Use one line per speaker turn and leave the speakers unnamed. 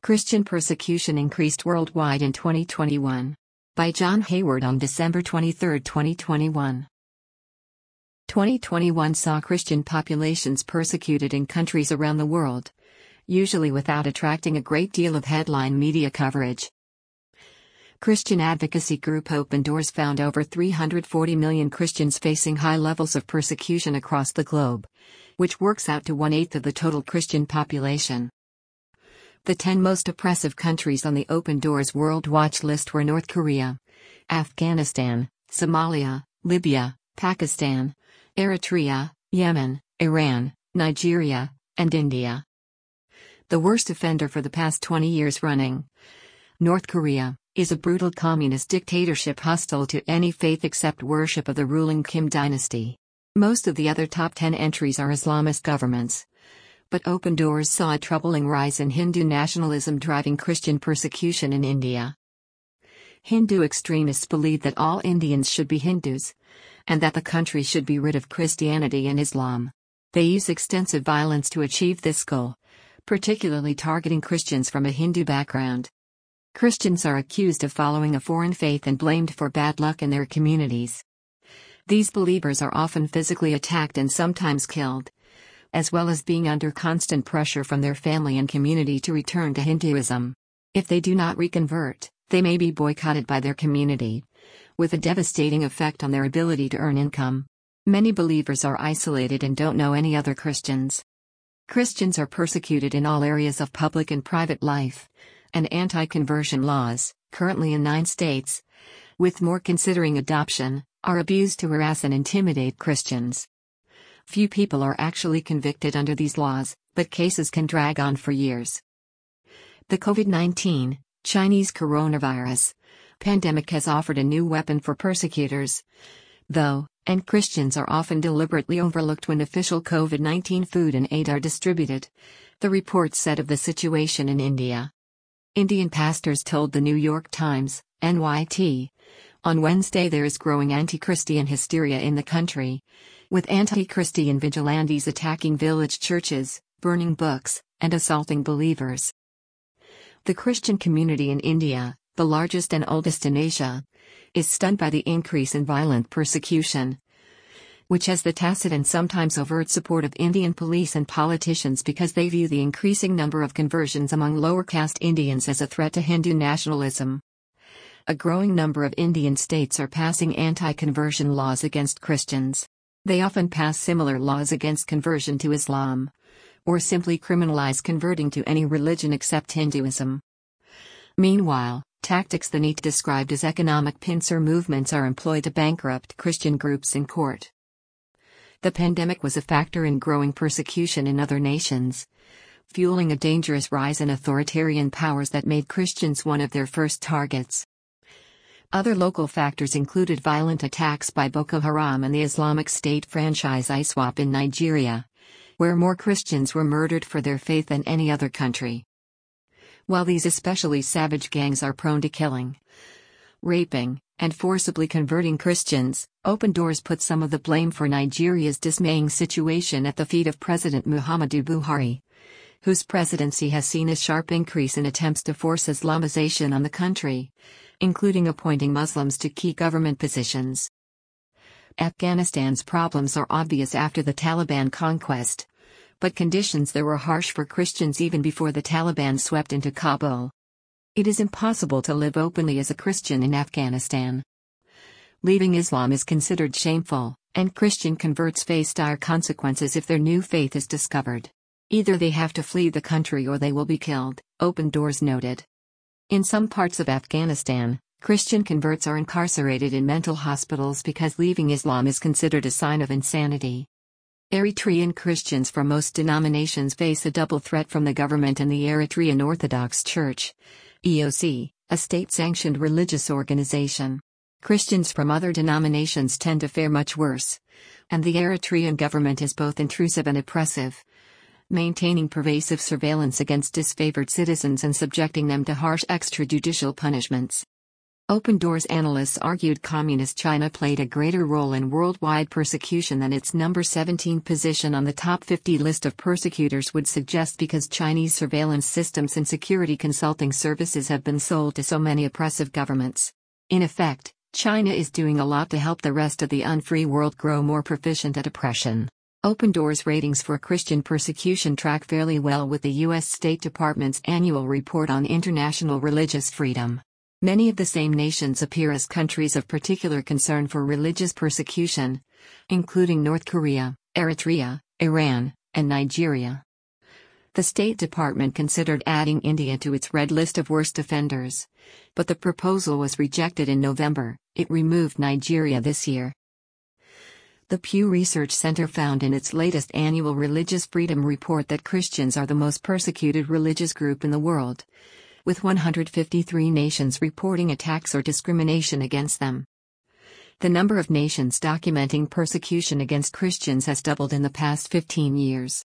Christian persecution increased worldwide in 2021. By John Hayward on December 23, 2021. 2021 saw Christian populations persecuted in countries around the world, usually without attracting a great deal of headline media coverage. Christian advocacy group Open Doors found over 340 million Christians facing high levels of persecution across the globe, which works out to 1/8 of the total Christian population. The 10 most oppressive countries on the Open Doors World Watch list were North Korea, Afghanistan, Somalia, Libya, Pakistan, Eritrea, Yemen, Iran, Nigeria, and India. The worst offender for the past 20 years running, North Korea, is a brutal communist dictatorship hostile to any faith except worship of the ruling Kim dynasty. Most of the other top 10 entries are Islamist governments. But Open Doors saw a troubling rise in Hindu nationalism driving Christian persecution in India. Hindu extremists believe that all Indians should be Hindus, and that the country should be rid of Christianity and Islam. They use extensive violence to achieve this goal, particularly targeting Christians from a Hindu background. Christians are accused of following a foreign faith and blamed for bad luck in their communities. These believers are often physically attacked and sometimes killed, as well as being under constant pressure from their family and community to return to Hinduism. If they do not reconvert, they may be boycotted by their community, with a devastating effect on their ability to earn income. Many believers are isolated and don't know any other Christians. Christians are persecuted in all areas of public and private life, and anti-conversion laws, currently in 9 states, with more considering adoption, are abused to harass and intimidate Christians. Few people are actually convicted under these laws, but cases can drag on for years. The COVID-19, Chinese coronavirus, pandemic has offered a new weapon for persecutors, though, and Christians are often deliberately overlooked when official COVID-19 food and aid are distributed, the report said of the situation in India. Indian pastors told the New York Times, NYT, on Wednesday there is growing anti-Christian hysteria in the country, with anti-Christian vigilantes attacking village churches, burning books, and assaulting believers. The Christian community in India, the largest and oldest in Asia, is stunned by the increase in violent persecution, which has the tacit and sometimes overt support of Indian police and politicians because they view the increasing number of conversions among lower caste Indians as a threat to Hindu nationalism. A growing number of Indian states are passing anti-conversion laws against Christians. They often pass similar laws against conversion to Islam, or simply criminalize converting to any religion except Hinduism. Meanwhile, tactics the NEET described as economic pincer movements are employed to bankrupt Christian groups in court. The pandemic was a factor in growing persecution in other nations, fueling a dangerous rise in authoritarian powers that made Christians one of their first targets. Other local factors included violent attacks by Boko Haram and the Islamic State franchise ISWAP in Nigeria, where more Christians were murdered for their faith than any other country. While these especially savage gangs are prone to killing, raping, and forcibly converting Christians, Open Doors put some of the blame for Nigeria's dismaying situation at the feet of President Muhammadu Buhari, whose presidency has seen a sharp increase in attempts to force Islamization on the country, including appointing Muslims to key government positions. Afghanistan's problems are obvious after the Taliban conquest, but conditions there were harsh for Christians even before the Taliban swept into Kabul. It is impossible to live openly as a Christian in Afghanistan. Leaving Islam is considered shameful, and Christian converts face dire consequences if their new faith is discovered. Either they have to flee the country or they will be killed, Open Doors noted. In some parts of Afghanistan, Christian converts are incarcerated in mental hospitals because leaving Islam is considered a sign of insanity. Eritrean Christians from most denominations face a double threat from the government and the Eritrean Orthodox Church, EOC, a state-sanctioned religious organization. Christians from other denominations tend to fare much worse, and the Eritrean government is both intrusive and oppressive, maintaining pervasive surveillance against disfavored citizens and subjecting them to harsh extrajudicial punishments. Open Doors analysts argued Communist China played a greater role in worldwide persecution than its number 17 position on the top 50 list of persecutors would suggest, because Chinese surveillance systems and security consulting services have been sold to so many oppressive governments. In effect, China is doing a lot to help the rest of the unfree world grow more proficient at oppression. Open Doors ratings for Christian persecution track fairly well with the U.S. State Department's annual report on international religious freedom. Many of the same nations appear as countries of particular concern for religious persecution, including North Korea, Eritrea, Iran, and Nigeria. The State Department considered adding India to its red list of worst offenders, but the proposal was rejected in November. It removed Nigeria this year. The Pew Research Center found in its latest annual Religious Freedom Report that Christians are the most persecuted religious group in the world, with 153 nations reporting attacks or discrimination against them. The number of nations documenting persecution against Christians has doubled in the past 15 years.